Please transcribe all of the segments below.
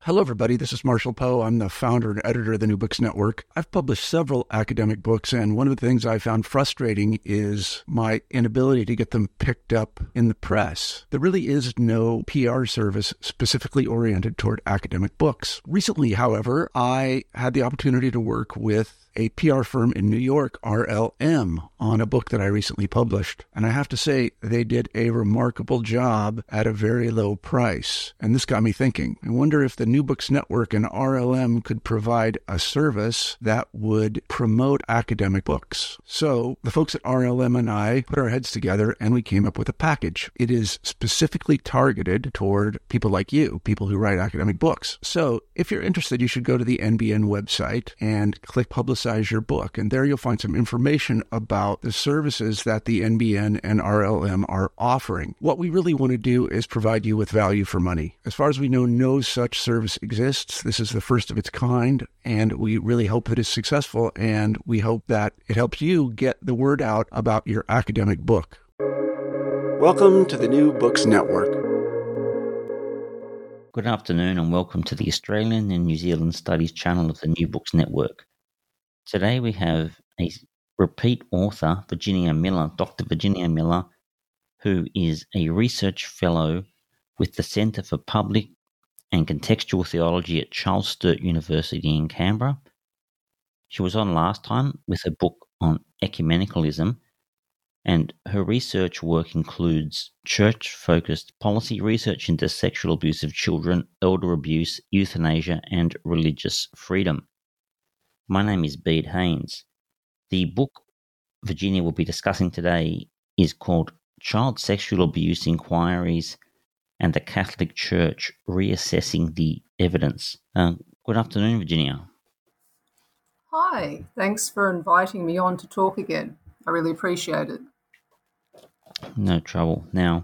Hello, everybody. This is Marshall Poe. I'm the founder and editor of the New Books Network. I've published several academic books, and one of the things I found frustrating is my inability to get them picked up in the press. There really is no PR service specifically oriented toward academic books. Recently, however, I had the opportunity to work with a PR firm in New York, RLM, on a book that I recently published. And I have to say, they did a remarkable job at a very low price. And this got me thinking. I wonder if the New Books Network and RLM could provide a service that would promote academic books. So the folks at RLM and I put our heads together and we came up with a package. It is specifically targeted toward people like you, people who write academic books. So if you're interested, you should go to the NBN website and click Publicize Your Book. And there you'll find some information about the services that the NBN and RLM are offering. What we really want to do is provide you with value for money. As far as we know, no such service exists. This is the first of its kind, and we really hope that it's successful, and we hope that it helps you get the word out about your academic book. Welcome to the New Books Network. Good afternoon and welcome to the Australian and New Zealand Studies channel of the New Books Network. Today we have a repeat author, Virginia Miller, Dr. Virginia Miller, who is a research fellow with the Centre for Public and Contextual Theology at Charles Sturt University in Canberra. She was on last time with a book on ecumenicalism, and her research work includes church-focused policy research into sexual abuse of children, elder abuse, euthanasia, and religious freedom. My name is Bede Haynes. The book Virginia will be discussing today is called Child Sexual Abuse Inquiries and the Catholic Church Reassessing the Evidence. Good afternoon, Virginia. Hi, thanks for inviting me on to talk again. I really appreciate it. No trouble. Now,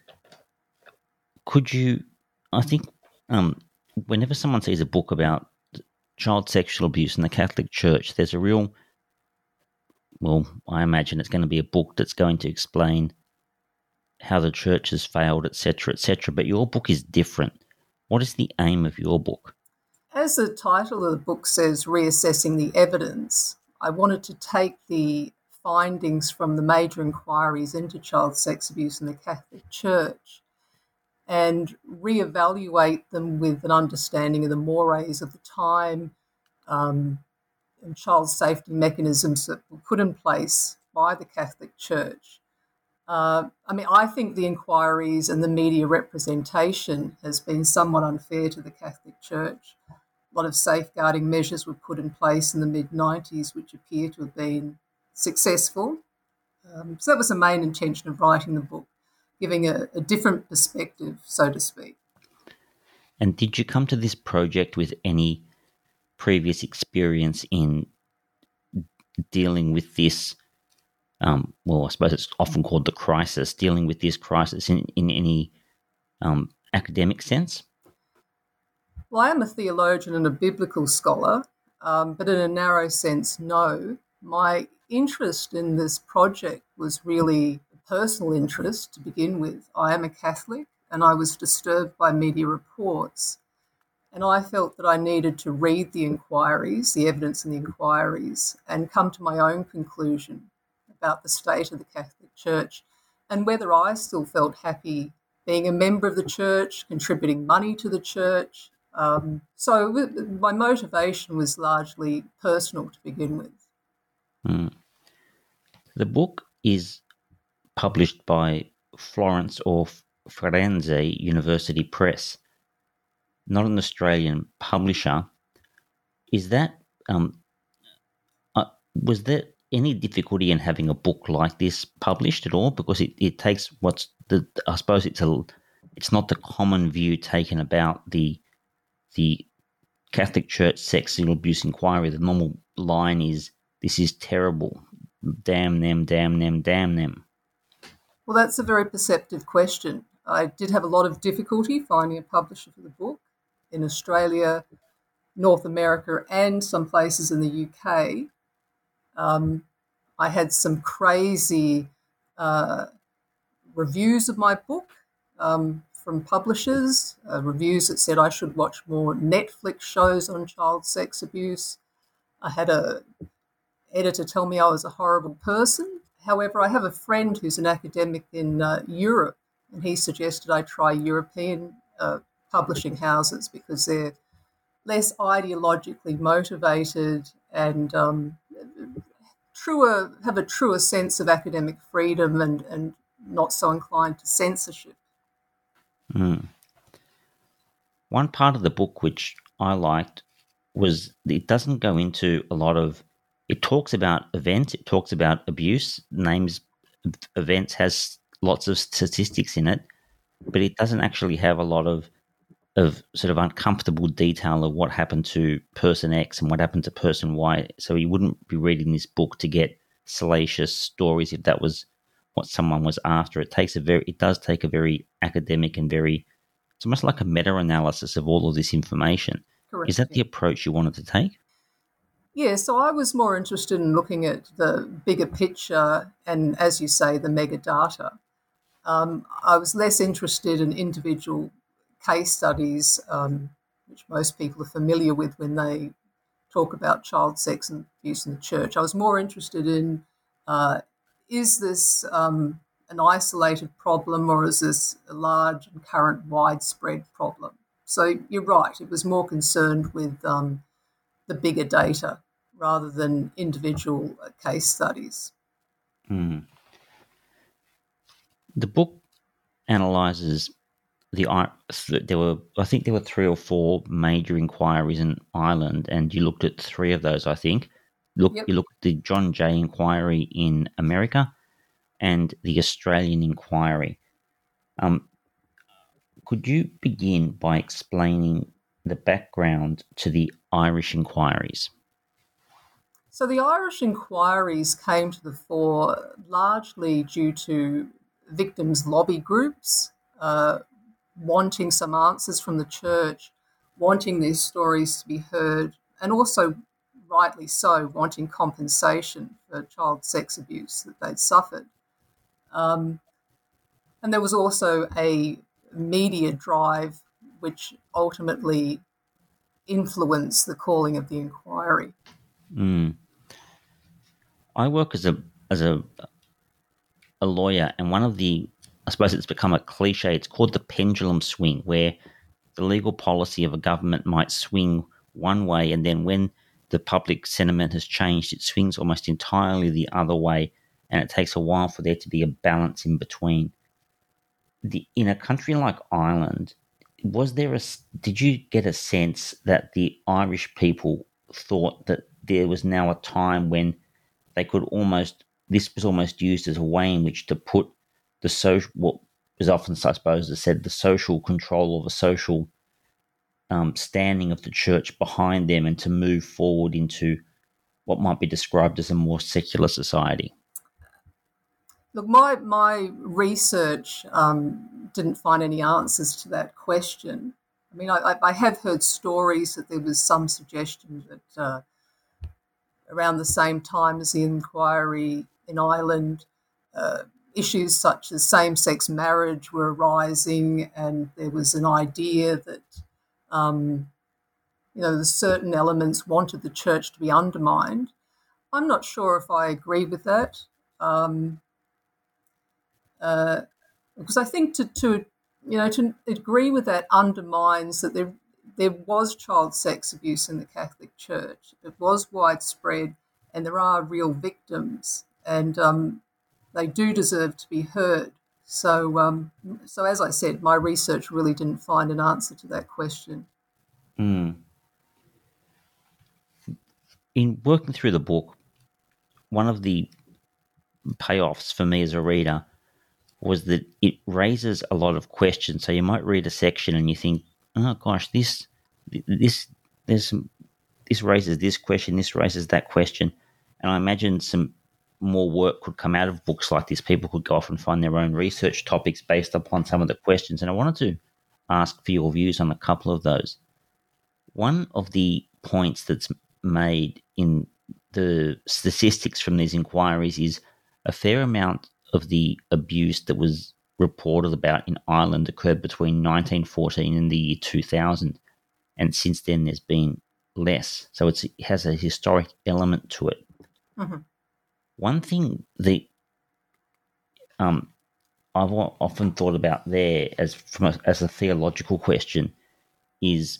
could you, I think whenever someone sees a book about child sexual abuse in the Catholic Church, there's a real, well, I imagine it's going to be a book that's going to explain how the church has failed, etc., etc. But your book is different. What is the aim of your book? As the title of the book says, Reassessing the Evidence, I wanted to take the findings from the major inquiries into child sex abuse in the Catholic Church and reevaluate them with an understanding of the mores of the time and child safety mechanisms that were put in place by the Catholic Church. I think the inquiries and the media representation has been somewhat unfair to the Catholic Church. A lot of safeguarding measures were put in place in the mid-90s which appear to have been successful. So that was the main intention of writing the book, giving a different perspective, so to speak. And did you come to this project with any previous experience in dealing with this, I suppose it's often called the crisis, dealing with this crisis in any academic sense? Well, I am a theologian and a biblical scholar, but in a narrow sense, no. My interest in this project was really a personal interest to begin with. I am a Catholic and I was disturbed by media reports. And I felt that I needed to read the inquiries, the evidence in the inquiries, and come to my own conclusion about the state of the Catholic Church and whether I still felt happy being a member of the church, contributing money to the church. So my motivation was largely personal to begin with. The book is published by Florence or Firenze University Press, not an Australian publisher. Is that was there any difficulty in having a book like this published at all? Because it takes I suppose it's not the common view taken about the Catholic Church sexual abuse inquiry. The normal line is, "This is terrible. Damn them, damn them, damn them." Well, that's a very perceptive question. I did have a lot of difficulty finding a publisher for the book in Australia, North America, and some places in the UK. I had some crazy reviews of my book from publishers, reviews that said I should watch more Netflix shows on child sex abuse. I had a editor tell me I was a horrible person. However, I have a friend who's an academic in Europe, and he suggested I try European publishing houses because they're less ideologically motivated and have a truer sense of academic freedom and not so inclined to censorship. Mm. One part of the book which I liked was it doesn't go into a lot of. It talks about events. It talks about abuse. Names events has lots of statistics in it, but it doesn't actually have a lot of sort of uncomfortable detail of what happened to person X and what happened to person Y. So you wouldn't be reading this book to get salacious stories if that was what someone was after. It does take a very academic and it's almost like a meta-analysis of all of this information. Correct. Is that the approach you wanted to take? Yeah, so I was more interested in looking at the bigger picture and, as you say, the mega data. I was less interested in individual case studies, which most people are familiar with when they talk about child sex and abuse in the church. I was more interested in, is this an isolated problem or is this a large and current widespread problem? So you're right, it was more concerned with the bigger data rather than individual case studies. Mm. The book analyses I think there were 3 or 4 major inquiries in Ireland, and you looked at 3 of those, I think. Yep. You looked at the John Jay inquiry in America and the Australian inquiry. Could you begin by explaining the background to the Irish inquiries? So the Irish inquiries came to the fore largely due to victims' lobby groups wanting some answers from the church, wanting these stories to be heard, and also, rightly so, wanting compensation for child sex abuse that they'd suffered. And there was also a media drive which ultimately influenced the calling of the inquiry. Mm. I work as a lawyer, and one of the, I suppose it's become a cliche, it's called the pendulum swing, where the legal policy of a government might swing one way, and then when the public sentiment has changed, it swings almost entirely the other way, and it takes a while for there to be a balance in between. In a country like Ireland, did you get a sense that the Irish people thought that there was now a time when they could this was almost used as a way in which to put the social, what is often, I suppose, said, the social control or the social standing of the church behind them, and to move forward into what might be described as a more secular society? Look, my research didn't find any answers to that question. I mean, I have heard stories that there was some suggestion that around the same time as the inquiry in Ireland, issues such as same-sex marriage were arising, and there was an idea that the certain elements wanted the church to be undermined. I'm not sure if I agree with that, because I think to agree with that undermines that there was child sex abuse in the Catholic Church. It was widespread, and there are real victims, and they do deserve to be heard. So as I said, my research really didn't find an answer to that question. Mm. In working through the book, one of the payoffs for me as a reader was that it raises a lot of questions. So you might read a section and you think, oh gosh, this raises this question, this raises that question. And I imagine some more work could come out of books like this. People could go off and find their own research topics based upon some of the questions. And I wanted to ask for your views on a couple of those. One of the points that's made in the statistics from these inquiries is a fair amount of the abuse that was reported about in Ireland occurred between 1914 and the year 2000, and since then there's been less. So it has a historic element to it. Mm-hmm. One thing that I've often thought about there as a theological question is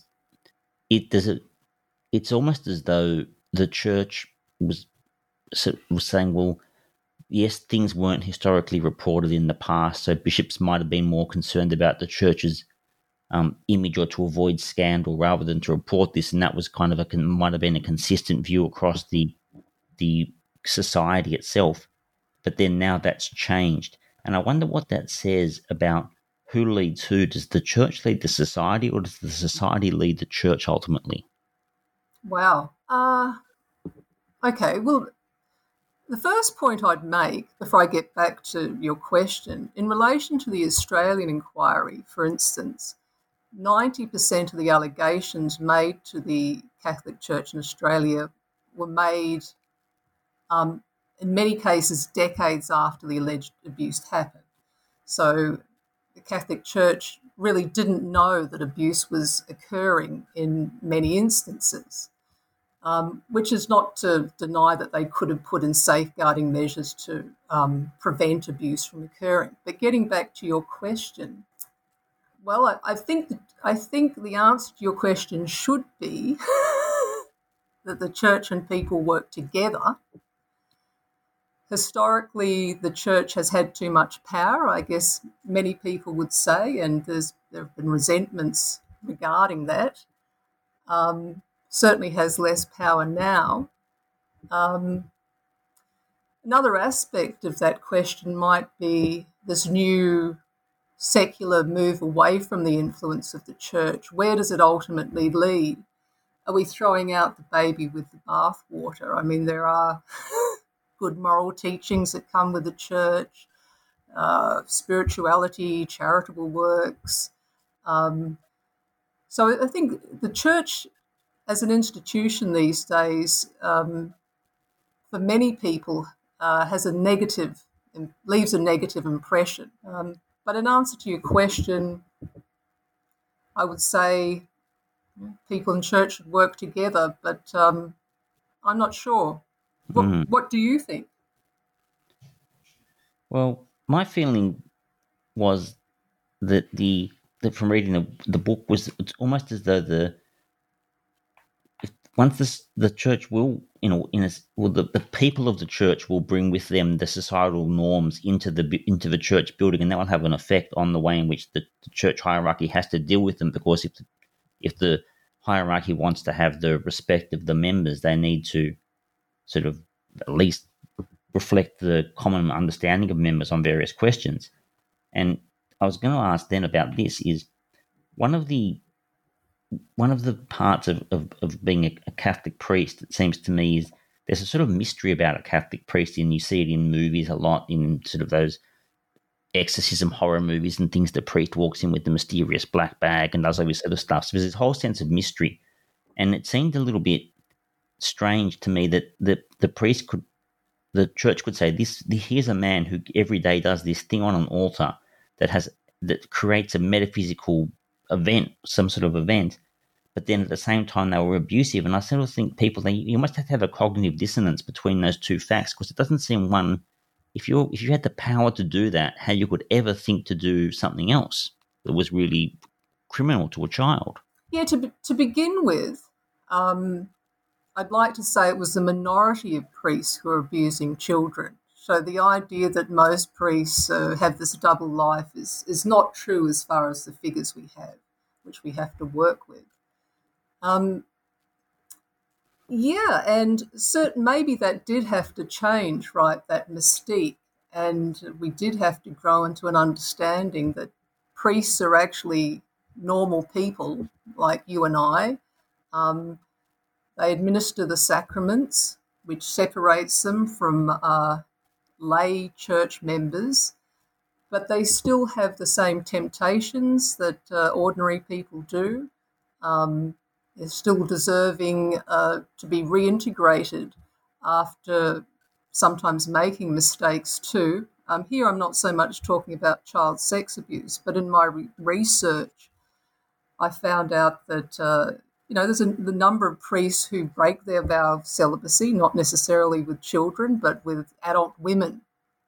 it's almost as though the church was saying, well, yes, things weren't historically reported in the past, so bishops might have been more concerned about the church's image or to avoid scandal rather than to report this, and that was kind of might have been a consistent view across the society itself. But then now that's changed, and I wonder what that says about who leads who. Does the church lead the society, or does the society lead the church ultimately? Wow. Okay, well, the first point I'd make before I get back to your question, in relation to the Australian inquiry, for instance, 90% of the allegations made to the Catholic Church in Australia were made, in many cases, decades after the alleged abuse happened. So the Catholic Church really didn't know that abuse was occurring in many instances. Which is not to deny that they could have put in safeguarding measures to prevent abuse from occurring. But getting back to your question, well, I think the answer to your question should be that the church and people work together. Historically, the church has had too much power, I guess many people would say, and there have been resentments regarding that. Certainly has less power now. Another aspect of that question might be this new secular move away from the influence of the church. Where does it ultimately lead? Are we throwing out the baby with the bathwater? I mean, there are good moral teachings that come with the church, spirituality, charitable works. So I think the church as an institution these days, for many people, leaves a negative impression. But in answer to your question, I would say people in church should work together, but I'm not sure. What do you think? Well, my feeling was that from reading the book was it's almost as though the church will, the people of the church will bring with them the societal norms into the church building, and that will have an effect on the way in which the church hierarchy has to deal with them. Because if the hierarchy wants to have the respect of the members, they need to sort of at least reflect the common understanding of members on various questions. And I was going to ask then about this is one of the parts of being a Catholic priest, it seems to me, is there's a sort of mystery about a Catholic priest, and you see it in movies a lot, in sort of those exorcism horror movies and things. The priest walks in with the mysterious black bag and does all this sort of stuff. So there's this whole sense of mystery. And it seemed a little bit strange to me that the church could say, here's a man who every day does this thing on an altar that creates a metaphysical event, some sort of event, but then at the same time they were abusive. And I sort of think you must have to have a cognitive dissonance between those two facts, because it doesn't seem one. If you had the power to do that, how you could ever think to do something else that was really criminal to a child? Yeah, to begin with, I'd like to say it was the minority of priests who are abusing children. So the idea that most priests have this double life is not true as far as the figures we have, which we have to work with. Yeah, and maybe that did have to change, right, that mystique. And we did have to grow into an understanding that priests are actually normal people like you and I. They administer the sacraments, which separates them from lay church members, but they still have the same temptations that ordinary people do. They're still deserving to be reintegrated after sometimes making mistakes too. Here I'm not so much talking about child sex abuse, but in my research, I found out that, there's the number of priests who break their vow of celibacy, not necessarily with children, but with adult women.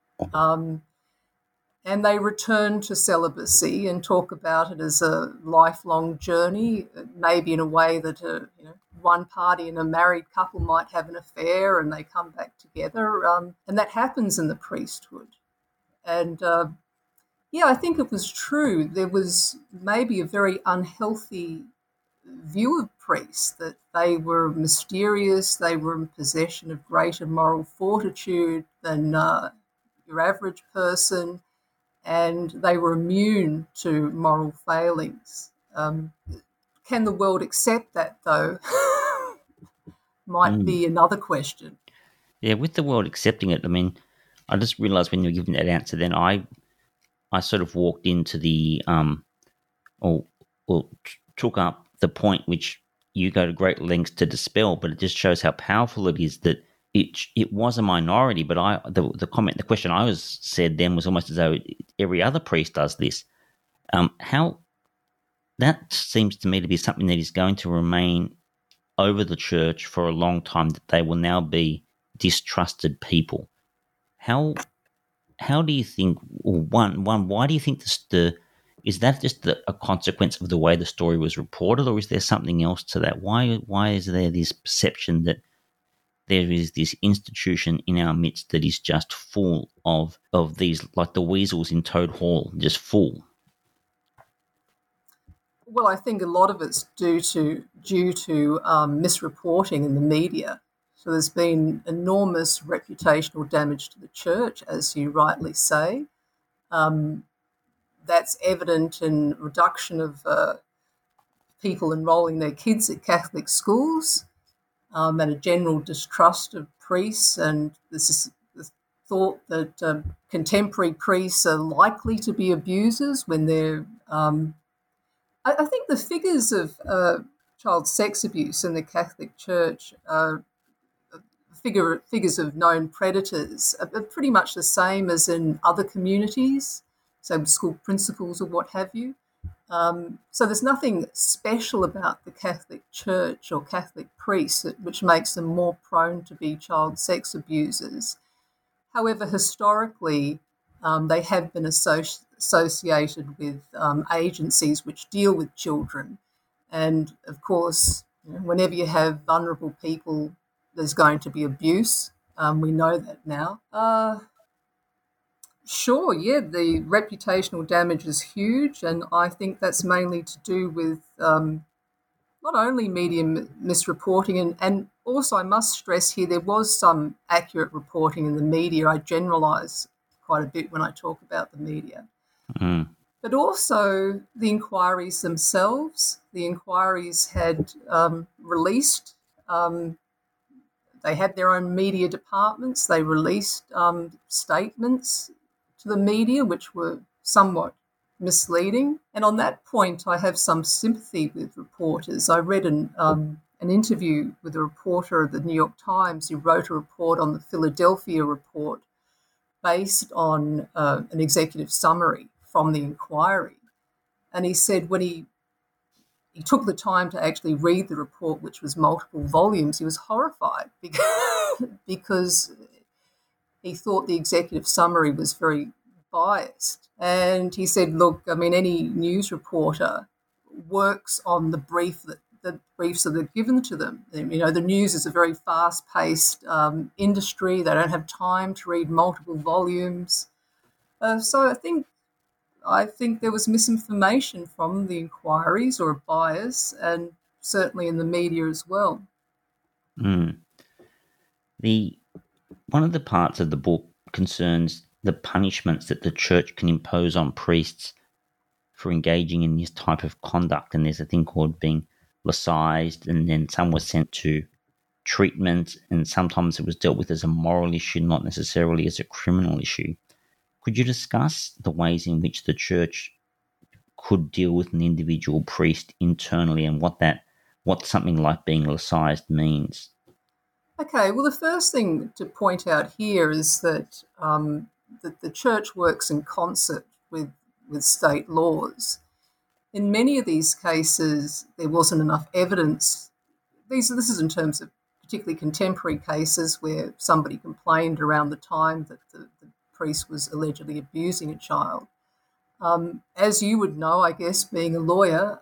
And they return to celibacy and talk about it as a lifelong journey, maybe in a way that one party in a married couple might have an affair and they come back together. And that happens in the priesthood. And I think it was true. There was maybe a very unhealthy view of priests, that they were mysterious, they were in possession of greater moral fortitude than your average person, and they were immune to moral failings. Can the world accept that, though? Might be another question. Yeah, with the world accepting it, I mean, I just realised when you were giving that answer, then I sort of walked into the or took up the point which you go to great lengths to dispel, but it just shows how powerful it is that it was a minority. But the question I said then was almost as though every other priest does this. How that seems to me to be something that is going to remain over the church for a long time, that they will now be distrusted people. How do you think, or one, why do you think is that just a consequence of the way the story was reported, or is there something else to that? Why is there this perception that there is this institution in our midst that is just full of these, like the weasels in Toad Hall, just full? Well, I think a lot of it's due to misreporting in the media. So there's been enormous reputational damage to the church, as you rightly say. That's evident in reduction of people enrolling their kids at Catholic schools, and a general distrust of priests, and this is the thought that contemporary priests are likely to be abusers when they're... I think the figures of child sex abuse in the Catholic Church, figures of known predators, are pretty much the same as in other communities, so school principals or what have you. So there's nothing special about the Catholic Church or Catholic priests which makes them more prone to be child sex abusers. However, historically, they have been associated with agencies which deal with children. And, of course, whenever you have vulnerable people, there's going to be abuse. We know that now. Sure, yeah, the reputational damage is huge, and I think that's mainly to do with not only media misreporting, and also I must stress here there was some accurate reporting in the media. I generalise quite a bit when I talk about the media. But also the inquiries themselves. The inquiries had released, they had their own media departments. They released statements to the media which were somewhat misleading. And on that point, I have some sympathy with reporters. I read an interview with a reporter of the New York Times who wrote a report on the Philadelphia report based on an executive summary from the inquiry. And he said when he took the time to actually read the report, which was multiple volumes, he was horrified because he thought the executive summary was very biased. And he said, look, I mean, any news reporter works on the briefs that are given to them. The news is a very fast-paced industry. They don't have time to read multiple volumes. So I think there was misinformation from the inquiries, or a bias, and certainly in the media as well. One of the parts of the book concerns the punishments that the church can impose on priests for engaging in this type of conduct. And there's a thing called being laicized, and then some were sent to treatment, and sometimes it was dealt with as a moral issue, not necessarily as a criminal issue. Could you discuss the ways in which the church could deal with an individual priest internally, and what something like being laicized means? Okay, well, the first thing to point out here is that the church works in concert with state laws. In many of these cases, there wasn't enough evidence. This is in terms of particularly contemporary cases where somebody complained around the time that the priest was allegedly abusing a child. As you would know, I guess, being a lawyer,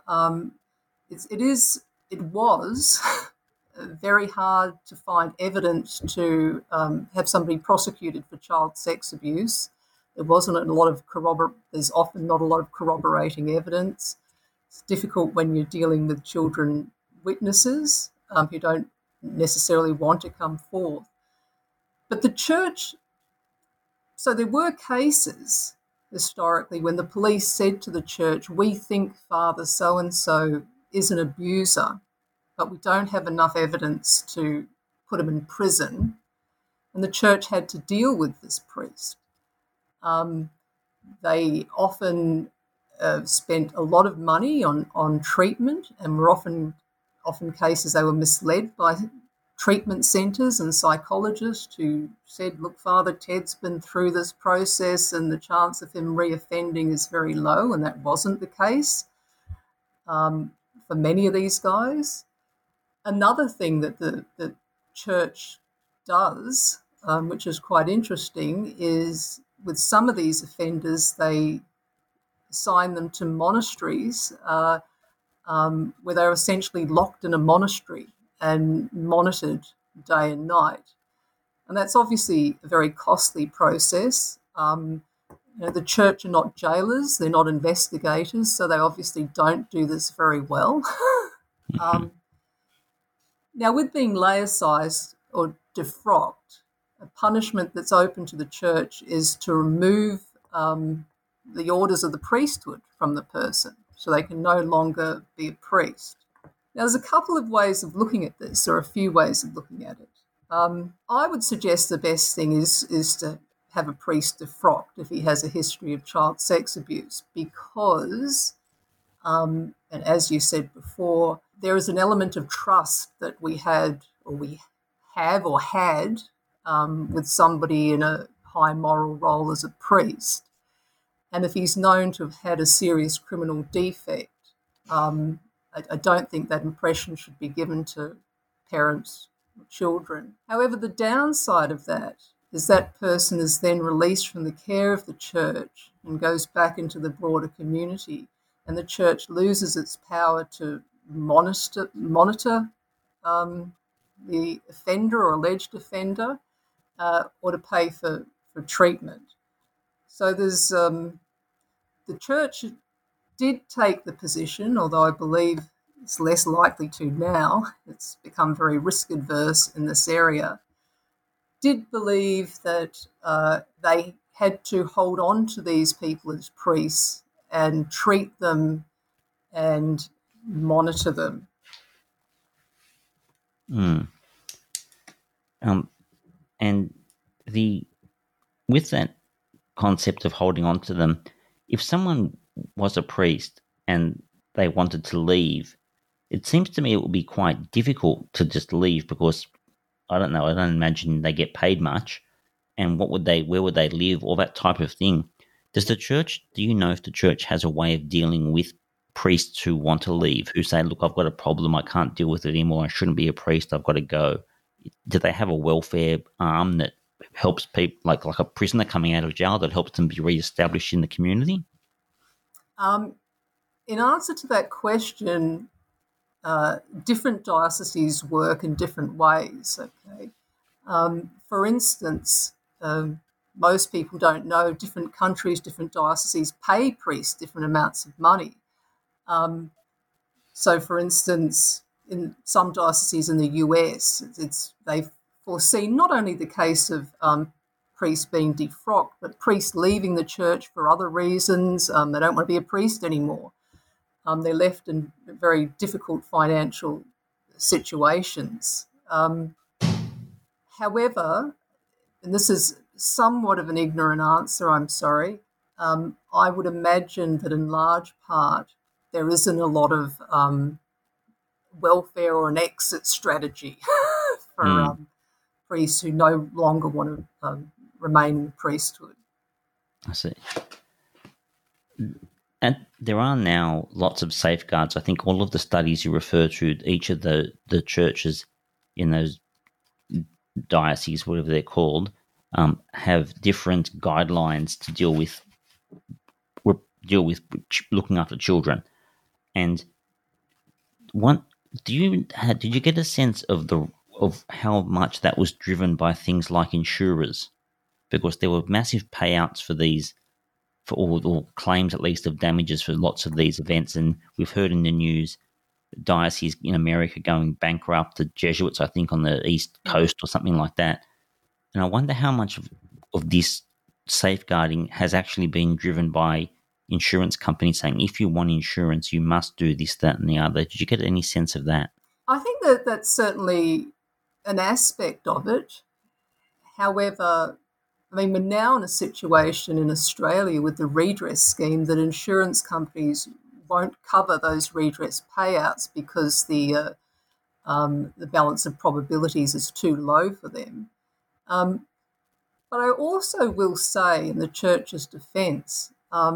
it was very hard to find evidence to have somebody prosecuted for child sex abuse. There's often not a lot of corroborating evidence. It's difficult when you're dealing with children witnesses who don't necessarily want to come forth. But the church, so there were cases historically when the police said to the church, we think Father so-and-so is an abuser, but we don't have enough evidence to put him in prison. And the church had to deal with this priest. They often spent a lot of money on treatment, and were often cases they were misled by treatment centres and psychologists who said, look, Father Ted's been through this process and the chance of him reoffending is very low, and that wasn't the case for many of these guys. Another thing that the church does, which is quite interesting, is with some of these offenders, they assign them to monasteries where they're essentially locked in a monastery and monitored day and night. And that's obviously a very costly process. The church are not jailers, they're not investigators, so they obviously don't do this very well. Now, with being laicized or defrocked, a punishment that's open to the church is to remove the orders of the priesthood from the person, so they can no longer be a priest. Now, there's a couple of ways of looking at this, or a few ways of looking at it. I would suggest the best thing is to have a priest defrocked if he has a history of child sex abuse, because, and as you said before, there is an element of trust that we had with somebody in a high moral role as a priest. And if he's known to have had a serious criminal defect, I don't think that impression should be given to parents or children. However, the downside of that is that person is then released from the care of the church and goes back into the broader community, and the church loses its power to monitor the offender or alleged offender, or to pay for treatment. So there's the church did take the position, although I believe it's less likely to now, it's become very risk adverse in this area, did believe that they had to hold on to these people as priests and treat them and monitor them. And with that concept of holding on to them, if someone was a priest and they wanted to leave, it seems to me it would be quite difficult to just leave, because I don't imagine they get paid much, and where would they live, all that type of thing. Do you know if the church has a way of dealing with priests who want to leave, who say, look, I've got a problem, I can't deal with it anymore, I shouldn't be a priest, I've got to go? Do they have a welfare arm that helps people, like a prisoner coming out of jail, that helps them be re-established in the community? In answer to that question, different dioceses work in different ways. Okay, for instance, most people don't know different countries, different dioceses pay priests different amounts of money. So, for instance, in some dioceses in the US, they've foreseen not only the case of priests being defrocked, but priests leaving the church for other reasons. They don't want to be a priest anymore. They're left in very difficult financial situations. However, and this is somewhat of an ignorant answer, I'm sorry, I would imagine that in large part there isn't a lot of welfare or an exit strategy for priests who no longer want to remain in the priesthood. I see. And there are now lots of safeguards. I think all of the studies you refer to, each of the churches in those dioceses, whatever they're called, have different guidelines to deal with looking after children. And did you get a sense of how much that was driven by things like insurers? Because there were massive payouts for these, for all claims at least of damages for lots of these events, and we've heard in the news dioceses in America going bankrupt, the Jesuits, I think, on the East Coast or something like that. And I wonder how much of this safeguarding has actually been driven by insurance companies saying, if you want insurance, you must do this, that, and the other. Did you get any sense of that? I think that that's certainly an aspect of it. However, I mean, we're now in a situation in Australia with the redress scheme that insurance companies won't cover those redress payouts because the balance of probabilities is too low for them. But I also will say, in the church's defence,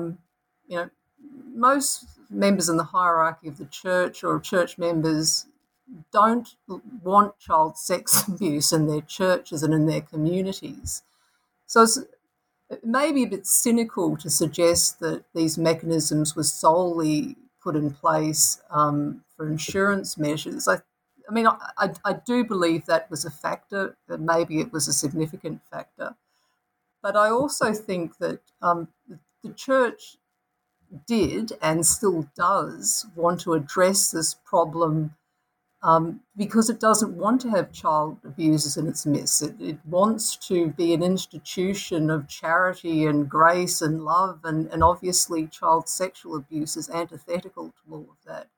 most members in the hierarchy of the church or church members don't want child sex abuse in their churches and in their communities. So it may be a bit cynical to suggest that these mechanisms were solely put in place for insurance measures. I do believe that was a factor, that maybe it was a significant factor. But I also think that the church did and still does want to address this problem because it doesn't want to have child abusers in its midst. It wants to be an institution of charity and grace and love, and obviously child sexual abuse is antithetical to all of that.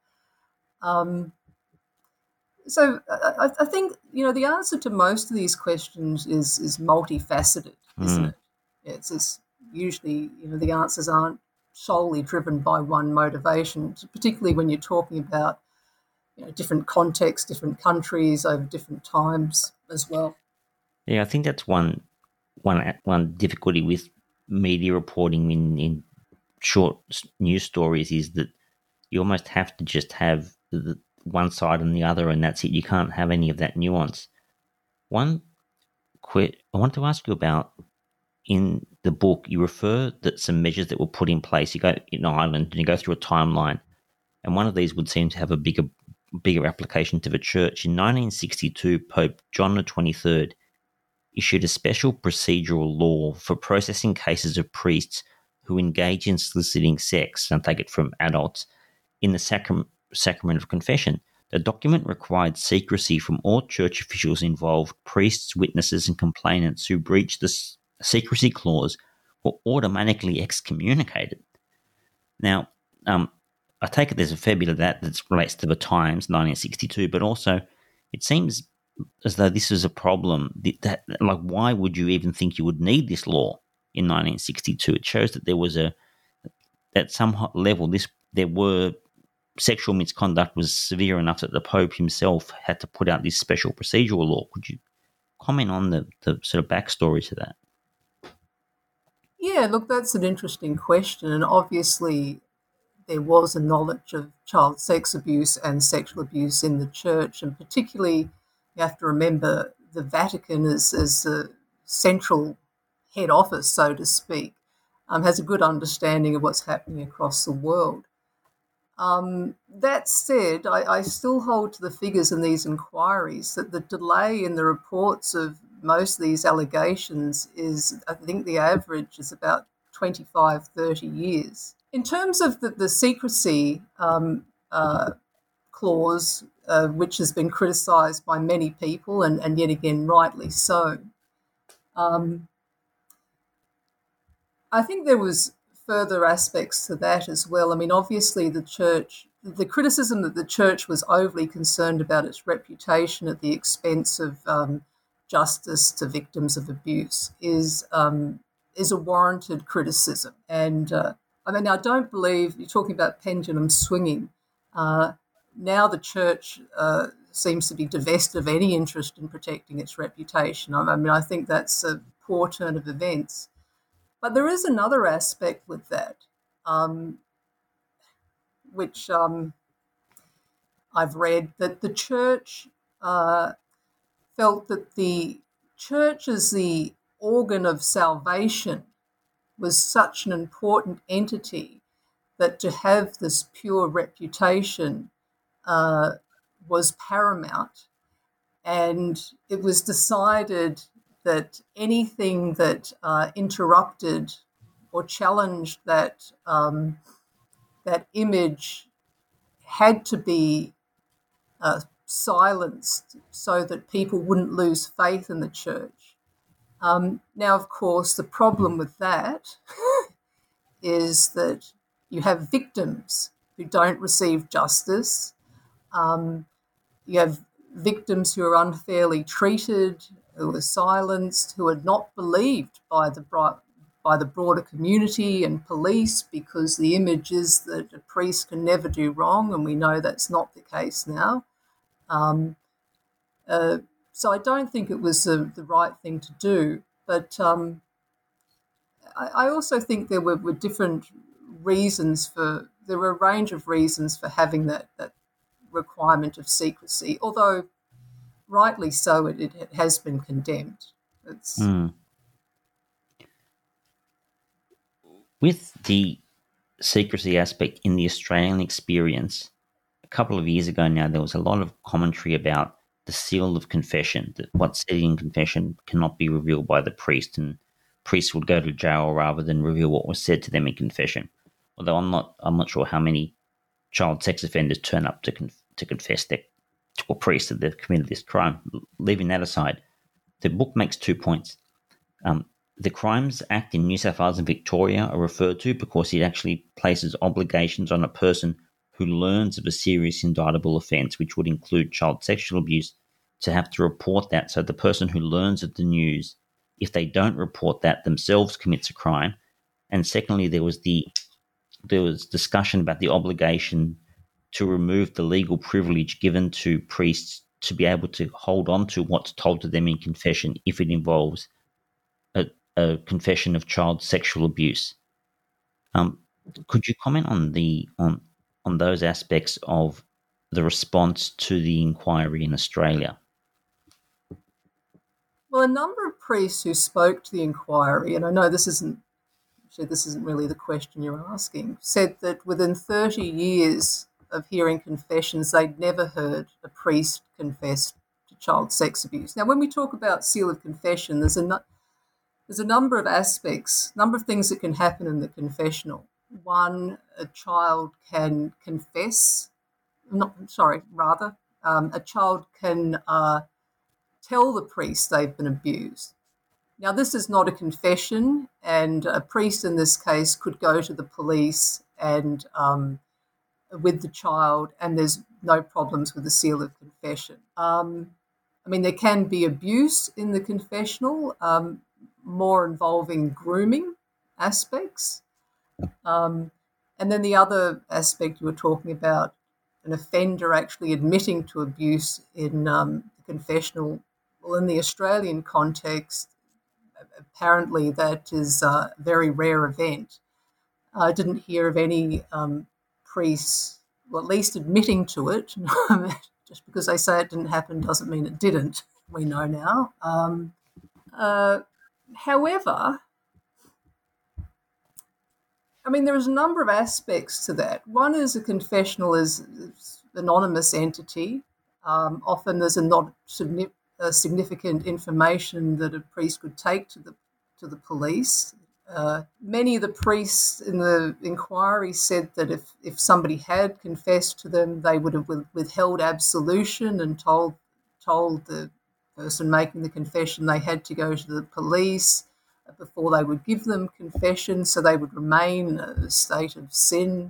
So I think, the answer to most of these questions is multifaceted, isn't it? It's usually, the answers aren't solely driven by one motivation, particularly when you're talking about different contexts, different countries over different times as well. Yeah, I think that's one difficulty with media reporting in short news stories is that you almost have to just have one side and the other, and that's it. You can't have any of that nuance. I want to ask you about, in the book, you refer that some measures that were put in place. You go in Ireland and you go through a timeline, and one of these would seem to have a bigger application to the church. In 1962, Pope John XXIII issued a special procedural law for processing cases of priests who engage in soliciting sex, and take it from adults, in the sacrament of confession. The document required secrecy from all church officials involved. Priests, witnesses, and complainants who breached the secrecy clause were automatically excommunicated. Now, I take it there's a fair bit of that relates to the times, 1962, but also it seems as though this is a problem. Why would you even think you would need this law in 1962? It shows that there was at some level, there were sexual misconduct was severe enough that the Pope himself had to put out this special procedural law. Could you comment on the sort of backstory to that? Yeah, look, that's an interesting question. And obviously there was a knowledge of child sex abuse and sexual abuse in the church. And particularly, you have to remember, the Vatican is a central head office, so to speak, has a good understanding of what's happening across the world. That said, I still hold to the figures in these inquiries that the delay in the reports of most of these allegations is, I think the average is about 25, 30 years. In terms of the secrecy clause, which has been criticised by many people, and yet again rightly so, I think there was further aspects to that as well. I mean, obviously the criticism that the church was overly concerned about its reputation at the expense of justice to victims of abuse is a warranted criticism. And I don't believe, you're talking about pendulum swinging, now the church seems to be divested of any interest in protecting its reputation. I think that's a poor turn of events. But there is another aspect with that, which I've read, that the church felt that the church as the organ of salvation was such an important entity that to have this pure reputation was paramount. And it was decided that anything that interrupted or challenged that that image had to be silenced so that people wouldn't lose faith in the church. Now, of course, the problem with that is that you have victims who don't receive justice. You have victims who are unfairly treated, who are silenced, who are not believed by the broader community and police, because the image is that a priest can never do wrong, and we know that's not the case now. So I don't think it was the right thing to do. But I also think there were different reasons there were a range of reasons for having that requirement of secrecy, although rightly so, it has been condemned. With the secrecy aspect in the Australian experience, a couple of years ago now, there was a lot of commentary about the seal of confession, that what's said in confession cannot be revealed by the priest, and priests would go to jail rather than reveal what was said to them in confession. Although I'm not sure how many child sex offenders turn up to confess to a priest that they've committed this crime. Leaving that aside, the book makes 2 points. The Crimes Act in New South Wales and Victoria are referred to because it actually places obligations on a person who learns of a serious indictable offence, which would include child sexual abuse, to have to report that. So the person who learns of the news, if they don't report that, themselves commits a crime. And secondly, there was discussion about the obligation to remove the legal privilege given to priests to be able to hold on to what's told to them in confession if it involves a confession of child sexual abuse. Could you comment on those aspects of the response to the inquiry in Australia? Well, a number of priests who spoke to the inquiry, and I know this isn't really the question you're asking, said that within 30 years of hearing confessions, they'd never heard a priest confess to child sex abuse. Now, when we talk about seal of confession, there's a number of aspects, number of things that can happen in the confessional. One, a child can confess, a child can tell the priest they've been abused. Now, this is not a confession, and a priest in this case could go to the police and with the child, and there's no problems with the seal of confession. There can be abuse in the confessional, more involving grooming aspects. And then the other aspect you were talking about, an offender actually admitting to abuse in the confessional. Well, in the Australian context, apparently that is a very rare event. I didn't hear of any priests, well, at least admitting to it. Just because they say it didn't happen doesn't mean it didn't, we know now. However, there's a number of aspects to that. One is a confessional is an anonymous entity. Often there's not significant information that a priest could take to the police. Many of the priests in the inquiry said that if somebody had confessed to them, they would have withheld absolution and told the person making the confession they had to go to the police before they would give them confession, so they would remain in a state of sin.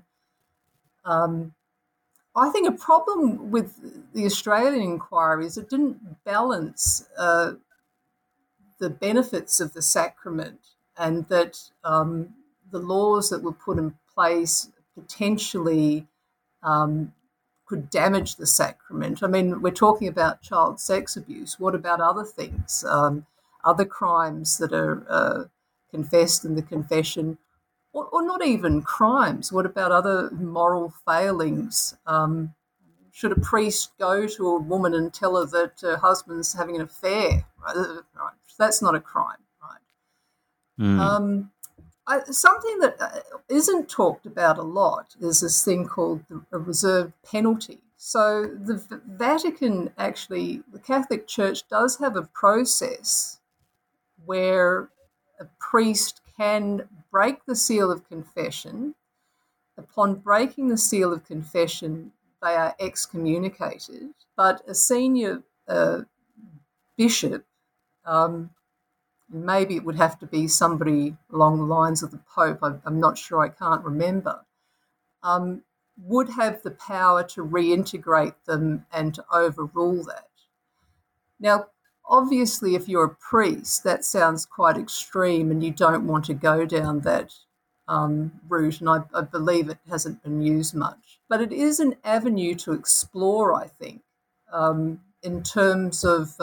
I think a problem with the Australian inquiry is it didn't balance the benefits of the sacrament, and that the laws that were put in place potentially could damage the sacrament. We're talking about child sex abuse. What about other things, other crimes that confessed in the confession, or not even crimes? What about other moral failings? Should a priest go to a woman and tell her that her husband's having an affair? Right? That's not a crime, right? Something that isn't talked about a lot is this thing called a reserved penalty. So the Vatican, actually, the Catholic Church does have a process where a priest can break the seal of confession. Upon breaking the seal of confession, they are excommunicated. But a senior bishop, maybe it would have to be somebody along the lines of the Pope, I'm not sure, I can't remember, would have the power to reintegrate them and to overrule that. Now, obviously, if you're a priest, that sounds quite extreme and you don't want to go down that route, and I believe it hasn't been used much. But it is an avenue to explore, I think, in terms of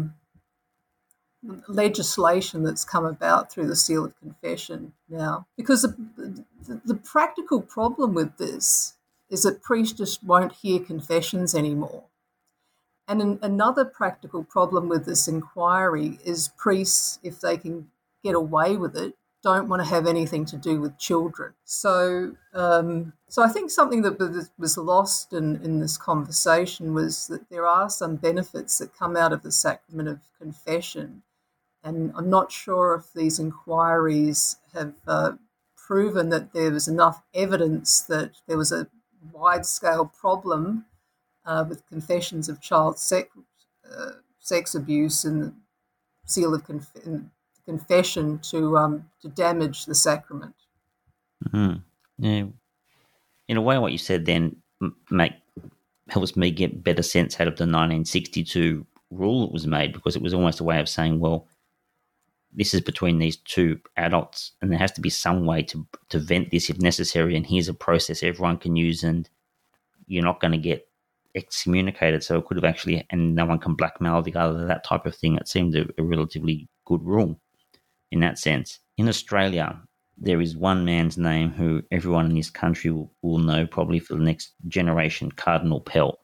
legislation that's come about through the seal of confession now. Because the practical problem with this is that priests just won't hear confessions anymore. And another practical problem with this inquiry is priests, if they can get away with it, don't want to have anything to do with children. So I think something that was lost in this conversation was that there are some benefits that come out of the sacrament of confession. And I'm not sure if these inquiries have proven that there was enough evidence that there was a wide-scale problem with confessions of child sex abuse and the seal of confession to damage the sacrament. Mm-hmm. Yeah. In a way, what you said then helps me get better sense out of the 1962 rule that was made, because it was almost a way of saying, well, this is between these two adults, and there has to be some way to vent this if necessary, and here's a process everyone can use, and you're not going to get excommunicated. So it could have actually, and no one can blackmail the other, that type of thing. It seemed a relatively good rule in that sense. In Australia, there is one man's name who everyone in this country will know probably for the next generation, Cardinal Pell.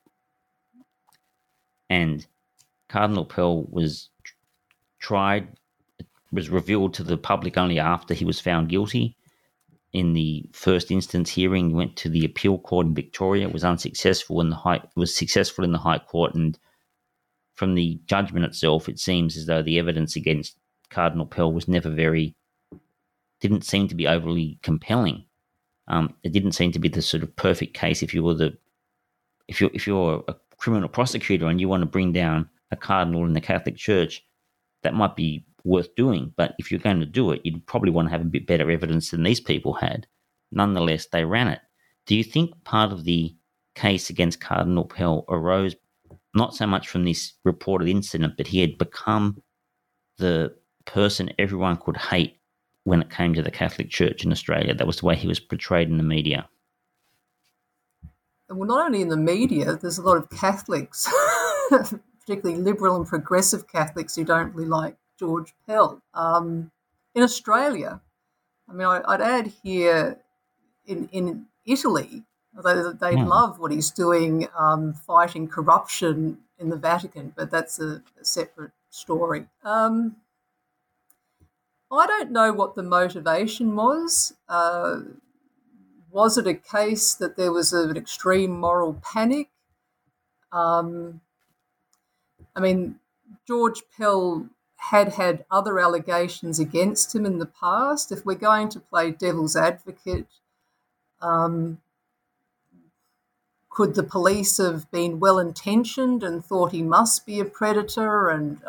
And Cardinal Pell was revealed to the public only after he was found guilty. In the first instance hearing, he went to the appeal court in Victoria. It was unsuccessful successful in the High Court, and from the judgment itself, it seems as though the evidence against Cardinal Pell was didn't seem to be overly compelling. It didn't seem to be the sort of perfect case if you're a criminal prosecutor and you want to bring down a cardinal in the Catholic Church, that might be worth doing. But if you're going to do it, you'd probably want to have a bit better evidence than these people had. Nonetheless, they ran it. Do you think part of the case against Cardinal Pell arose not so much from this reported incident, but he had become the person everyone could hate when it came to the Catholic Church in Australia? That was the way he was portrayed in the media. Well, not only in the media, there's a lot of Catholics, particularly liberal and progressive Catholics, who don't really like George Pell. In Australia, I mean, I'd add here in Italy, although they love what he's doing fighting corruption in the Vatican, but that's a separate story. I don't know what the motivation was. Was it a case that there was an extreme moral panic? I mean, George Pell had other allegations against him in the past. If we're going to play devil's advocate, could the police have been well-intentioned and thought he must be a predator? And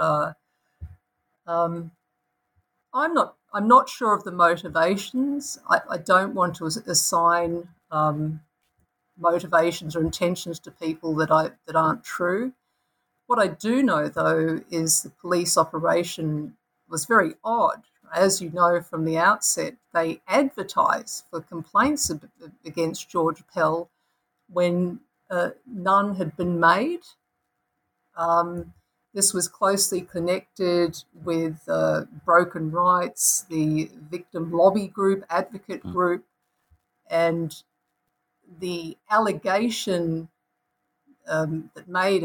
I'm not sure of the motivations. I don't want to assign motivations or intentions to people that aren't true. What I do know, though, is the police operation was very odd. As you know from the outset, they advertised for complaints against George Pell when none had been made. This was closely connected with Broken Rights, the victim lobby group, advocate group, and the allegation that made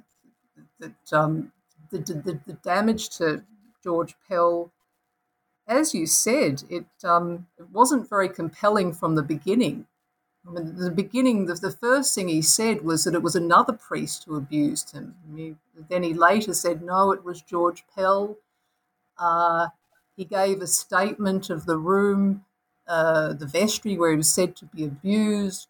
the damage to George Pell, as you said, it wasn't very compelling from the beginning. I mean, the first thing he said was that it was another priest who abused him. Then he later said, no, it was George Pell. He gave a statement of the room, the vestry where he was said to be abused.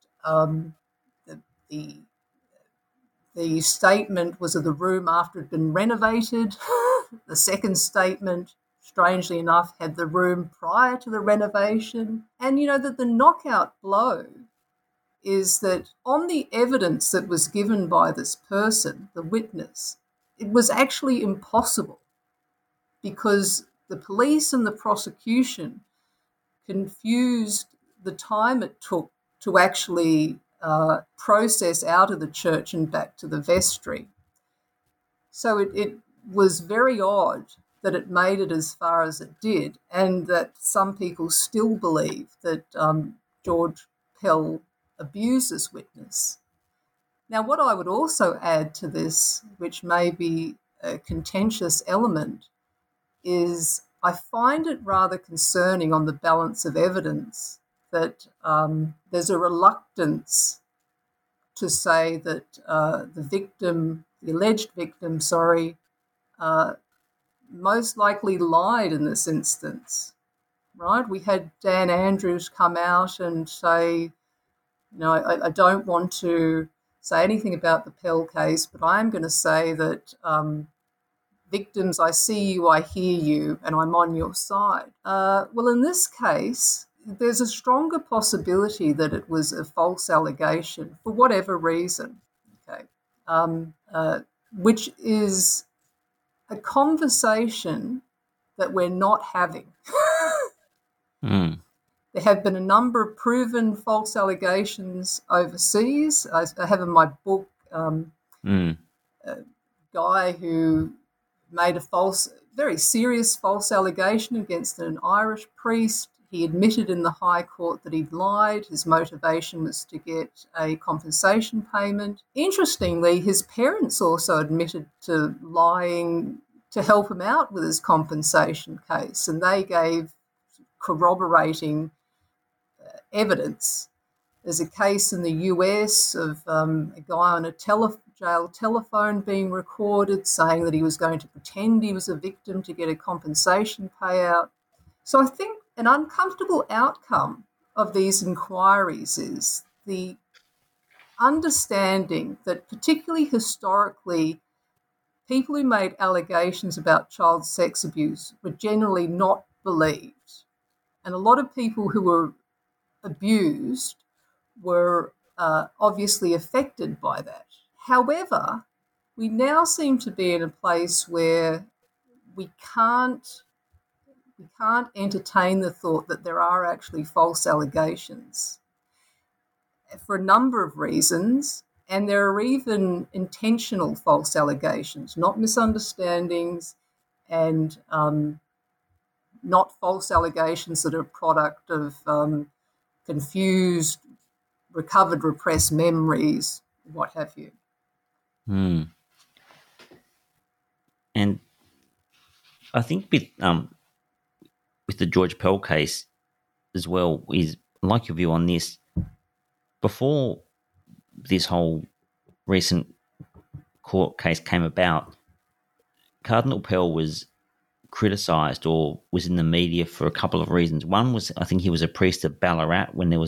The statement was of the room after it had been renovated. The second statement, strangely enough, had the room prior to the renovation. And, that the knockout blow is that on the evidence that was given by this person, the witness, it was actually impossible because the police and the prosecution confused the time it took to actually process out of the church and back to the vestry. So it was very odd that it made it as far as it did, and that some people still believe that George Pell abused this witness. Now, what I would also add to this, which may be a contentious element, is I find it rather concerning on the balance of evidence that there's a reluctance to say that the alleged victim, most likely lied in this instance, right? We had Dan Andrews come out and say, I don't want to say anything about the Pell case, but I'm going to say that victims, I see you, I hear you, and I'm on your side. Well, in this case, there's a stronger possibility that it was a false allegation for whatever reason, okay, which is a conversation that we're not having. There have been a number of proven false allegations overseas. I have in my book a guy who made a very serious false allegation against an Irish priest. He admitted in the High Court that he'd lied. His motivation was to get a compensation payment. Interestingly, his parents also admitted to lying to help him out with his compensation case, and they gave corroborating evidence. There's a case in the US of a guy on a jail telephone being recorded saying that he was going to pretend he was a victim to get a compensation payout. So I think an uncomfortable outcome of these inquiries is the understanding that, particularly historically, people who made allegations about child sex abuse were generally not believed. And a lot of people who were abused were obviously affected by that. However, we now seem to be in a place where we can't entertain the thought that there are actually false allegations for a number of reasons, and there are even intentional false allegations, not misunderstandings, and not false allegations that are a product of confused, recovered, repressed memories, what have you. And I think with the George Pell case as well, is like your view on this. Before this whole recent court case came about, Cardinal Pell was criticised or was in the media for a couple of reasons. One was, I think he was a priest at Ballarat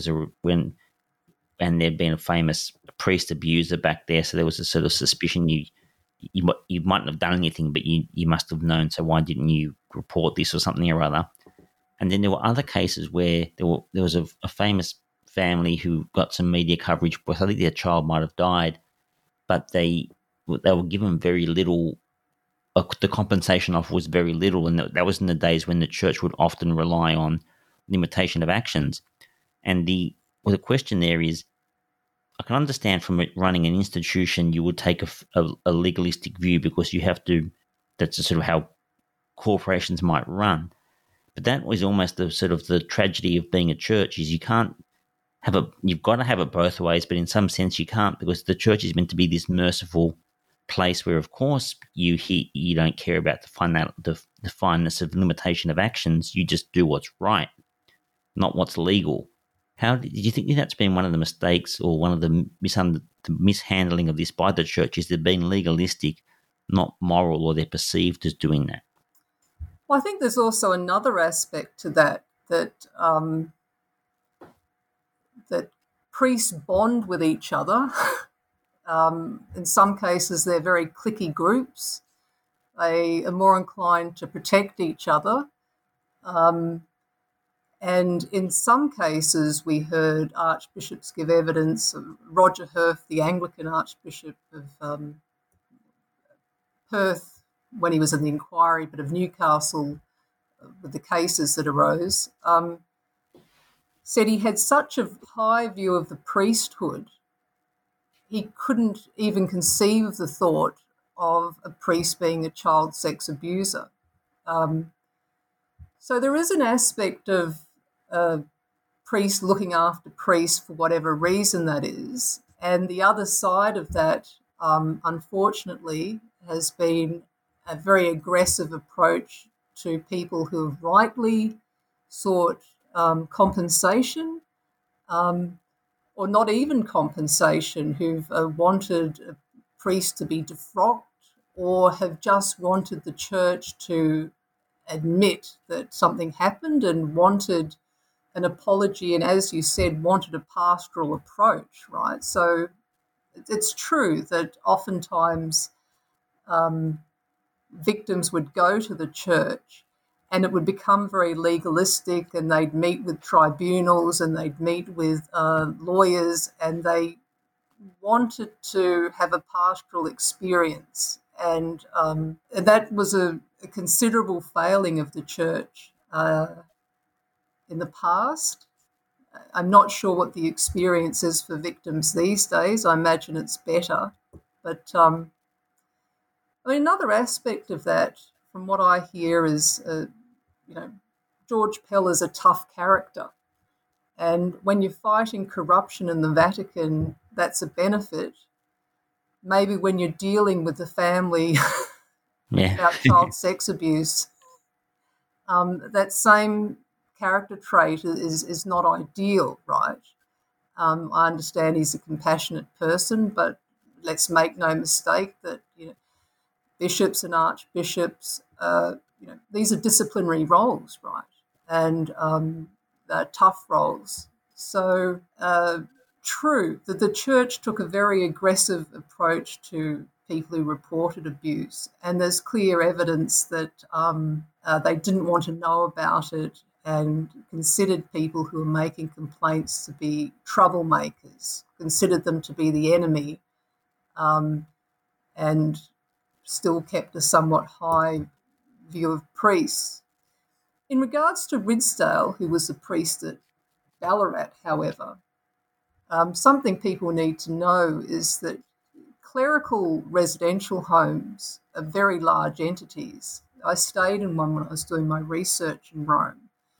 and there'd been a famous priest abuser back there, so there was a sort of suspicion you mightn't have done anything, but you must have known, so why didn't you report this or something or other? And then there were other cases where there was a famous family who got some media coverage because I think their child might have died, but they were given very little. The compensation offer was very little, and that was in the days when the church would often rely on limitation of actions. And the question there is, I can understand from it running an institution, you would take a legalistic view because you have to. That's sort of how corporations might run. But that was almost the sort of the tragedy of being a church is you can't you've got to have it both ways, but in some sense you can't because the church is meant to be this merciful place where, of course, you don't care about the fineness of limitation of actions. You just do what's right, not what's legal. How did you think that's been one of the mistakes or one of the mishandling of this by the church? Is they're being legalistic, not moral, or they're perceived as doing that? Well, I think there's also another aspect to that that priests bond with each other. In some cases, they're very cliquey groups. They are more inclined to protect each other. And in some cases, we heard archbishops give evidence. Roger Herf, the Anglican Archbishop of Perth, when he was in the inquiry, but of Newcastle, with the cases that arose, said he had such a high view of the priesthood, he couldn't even conceive of the thought of a priest being a child sex abuser. So there is an aspect of priests looking after priests for whatever reason that is. And the other side of that, unfortunately, has been a very aggressive approach to people who have rightly sought compensation or not even compensation, who've wanted a priest to be defrocked or have just wanted the church to admit that something happened and wanted an apology and, as you said, wanted a pastoral approach, right? So it's true that oftentimes victims would go to the church and it would become very legalistic and they'd meet with tribunals and they'd meet with lawyers and they wanted to have a pastoral experience. And that was a considerable failing of the church in the past. I'm not sure what the experience is for victims these days. I imagine it's better. But another aspect of that, from what I hear, is, George Pell is a tough character. And when you're fighting corruption in the Vatican, that's a benefit. Maybe when you're dealing with the family about child sex abuse, that same character trait is not ideal, right? I understand he's a compassionate person, but let's make no mistake that bishops and archbishops, these are disciplinary roles, right? And they're tough roles. So true that the church took a very aggressive approach to people who reported abuse, and there's clear evidence that they didn't want to know about it and considered people who were making complaints to be troublemakers, considered them to be the enemy, and still kept a somewhat high view of priests. In regards to Ridsdale, who was a priest at Ballarat, however, something people need to know is that clerical residential homes are very large entities. I stayed in one when I was doing my research in Rome.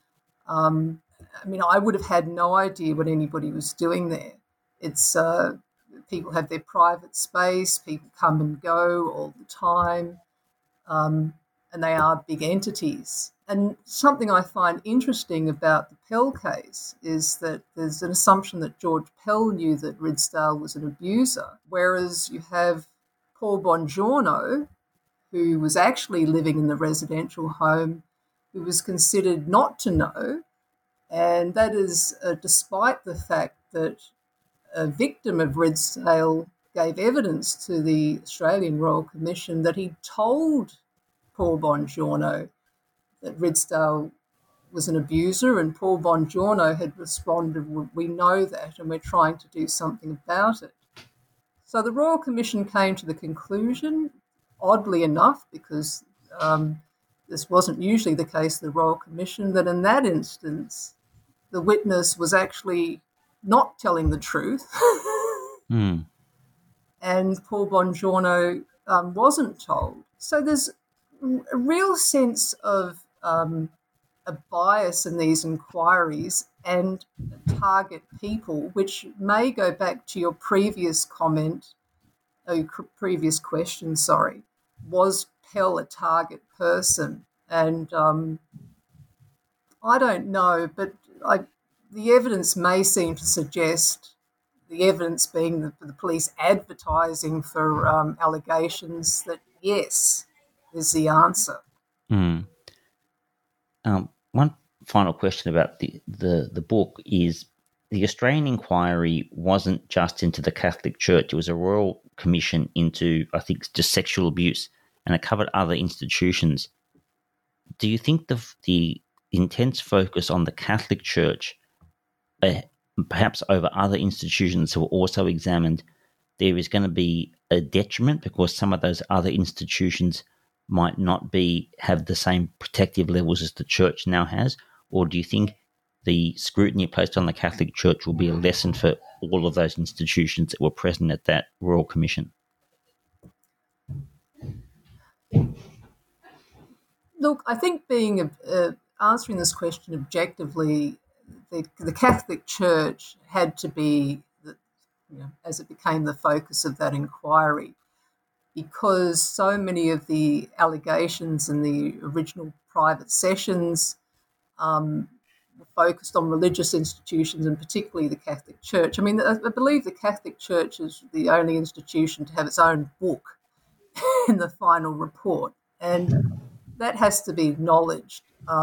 I would have had no idea what anybody was doing there. It's people have their private space, people come and go all the time, and they are big entities. And something I find interesting about the Pell case is that there's an assumption that George Pell knew that Ridsdale was an abuser, whereas you have Paul Bongiorno, who was actually living in the residential home, who was considered not to know, and that is despite the fact that a victim of Ridsdale gave evidence to the Australian Royal Commission that he told Paul Bongiorno that Ridsdale was an abuser, and Paul Bongiorno had responded, "We know that and we're trying to do something about it." So the Royal Commission came to the conclusion, oddly enough, because this wasn't usually the case of the Royal Commission, that in that instance the witness was actually not telling the truth Mm. And Paul Bongiorno wasn't told. So there's a real sense of a bias in these inquiries and target people, which may go back to your previous comment, or your previous question, sorry. Was Pell a target person? And I don't know, but the evidence may seem to suggest, the evidence being the police advertising for allegations, that yes is the answer. Mm. One final question about the book is the Australian inquiry wasn't just into the Catholic Church. It was a royal commission into, I think, just sexual abuse, and it covered other institutions. Do you think the intense focus on the Catholic Church, perhaps over other institutions that were also examined, there is going to be a detriment because some of those other institutions might not have the same protective levels as the church now has? Or do you think the scrutiny placed on the Catholic Church will be a lesson for all of those institutions that were present at that Royal Commission? Look, I think answering this question objectively, the Catholic Church had to be, as it became the focus of that inquiry, because so many of the allegations in the original private sessions were focused on religious institutions, and particularly the Catholic Church. I mean, I believe the Catholic Church is the only institution to have its own book in the final report, and that has to be acknowledged.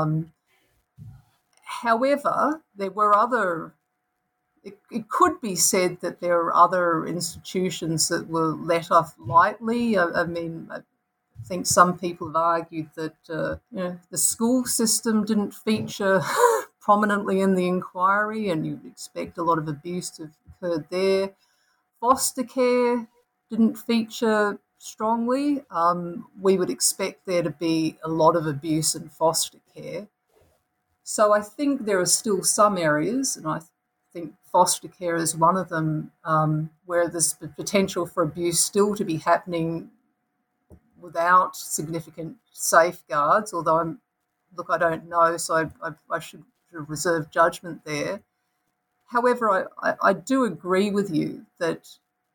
However, there were other. It could be said that there are other institutions that were let off lightly. I mean, I think some people have argued that the school system didn't feature prominently in the inquiry, and you'd expect a lot of abuse to have occurred there. Foster care didn't feature strongly. We would expect there to be a lot of abuse in foster care. So I think there are still some areas, and I think foster care is one of them, where there's the potential for abuse still to be happening without significant safeguards, although I don't know, so I should reserve judgment there. However, I do agree with you that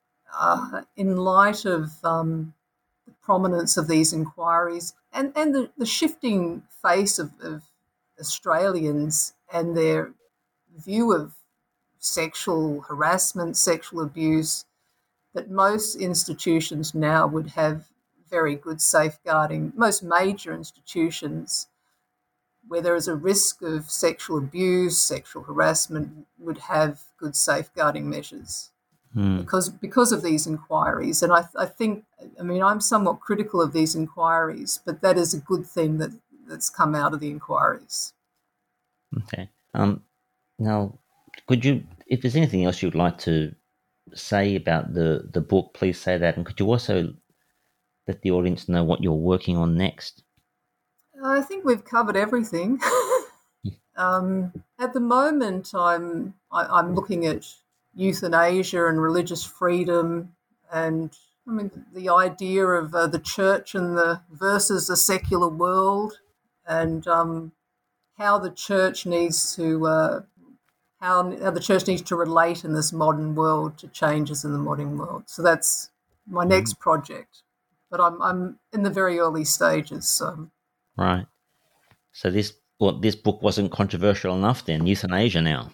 in light of the prominence of these inquiries and the shifting face of Australians and their view of sexual harassment, sexual abuse, that most institutions now would have very good safeguarding. Most major institutions where there is a risk of sexual abuse, sexual harassment, would have good safeguarding measures because of these inquiries. And I think, I mean, I'm somewhat critical of these inquiries, but that is a good thing that's come out of the inquiries. Okay. Now, could you, if there's anything else you'd like to say about the book, please say that. And could you also let the audience know what you're working on next? I think we've covered everything. At the moment, I'm looking at euthanasia and religious freedom, and I mean the idea of the church and versus the secular world, and how the church needs to how the church needs to relate in this modern world to changes in the modern world. So that's my next project, but I'm in the very early stages. So. Right. So this book wasn't controversial enough then, euthanasia now.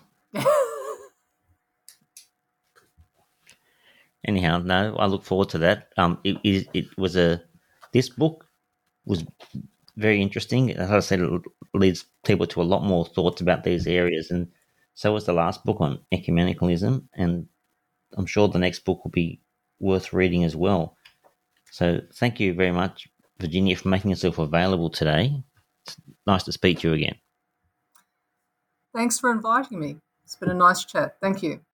Anyhow, no, I look forward to that. This book was very interesting. As I said, it leads people to a lot more thoughts about these areas, and so was the last book on ecumenicalism, and I'm sure the next book will be worth reading as well. So thank you very much, Virginia, for making yourself available today. It's nice to speak to you again. Thanks for inviting me. It's been a nice chat. Thank you.